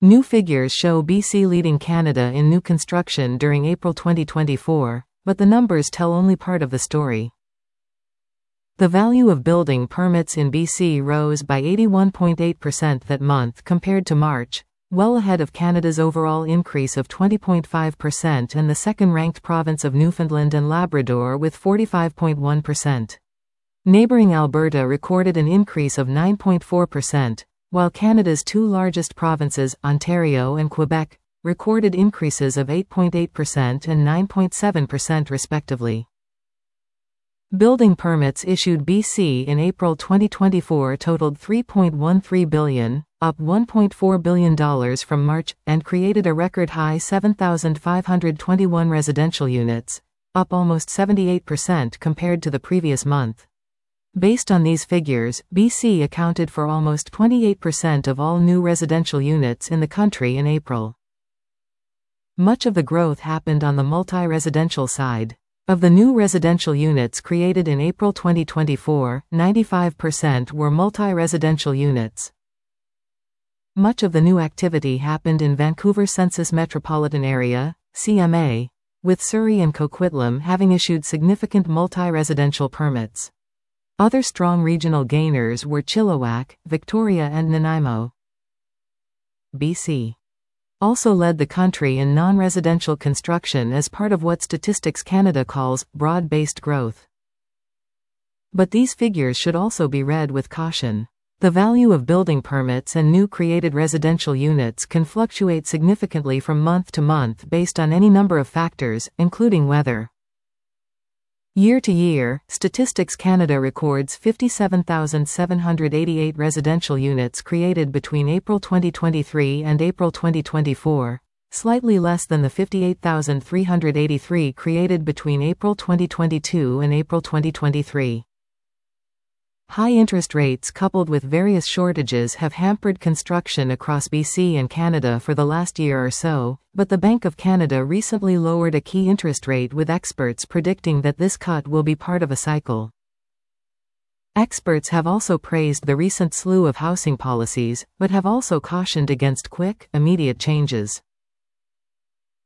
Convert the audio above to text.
New figures show BC leading Canada in new construction during April 2024, but the numbers tell only part of the story. The value of building permits in BC rose by 81.8% that month compared to March, well ahead of Canada's overall increase of 20.5% and the second-ranked province of Newfoundland and Labrador with 45.1%. Neighbouring Alberta recorded an increase of 9.4%, while Canada's two largest provinces, Ontario and Quebec, recorded increases of 8.8% and 9.7% respectively. Building permits issued BC in April 2024 totaled $3.13 billion, up $1.4 billion from March, and created a record high 7,521 residential units, up almost 78% compared to the previous month. Based on these figures, BC accounted for almost 28% of all new residential units in the country in April. Much of the growth happened on the multi-residential side. Of the new residential units created in April 2024, 95% were multi-residential units. Much of the new activity happened in Vancouver Census Metropolitan Area, CMA, with Surrey and Coquitlam having issued significant multi-residential permits. Other strong regional gainers were Chilliwack, Victoria and Nanaimo. BC also led the country in non-residential construction as part of what Statistics Canada calls broad-based growth. But these figures should also be read with caution. The value of building permits and new created residential units can fluctuate significantly from month to month based on any number of factors, including weather. Year to year, Statistics Canada records 57,788 residential units created between April 2023 and April 2024, slightly less than the 58,383 created between April 2022 and April 2023. High interest rates coupled with various shortages have hampered construction across BC and Canada for the last year or so, but the Bank of Canada recently lowered a key interest rate, with experts predicting that this cut will be part of a cycle. Experts have also praised the recent slew of housing policies, but have also cautioned against quick, immediate changes.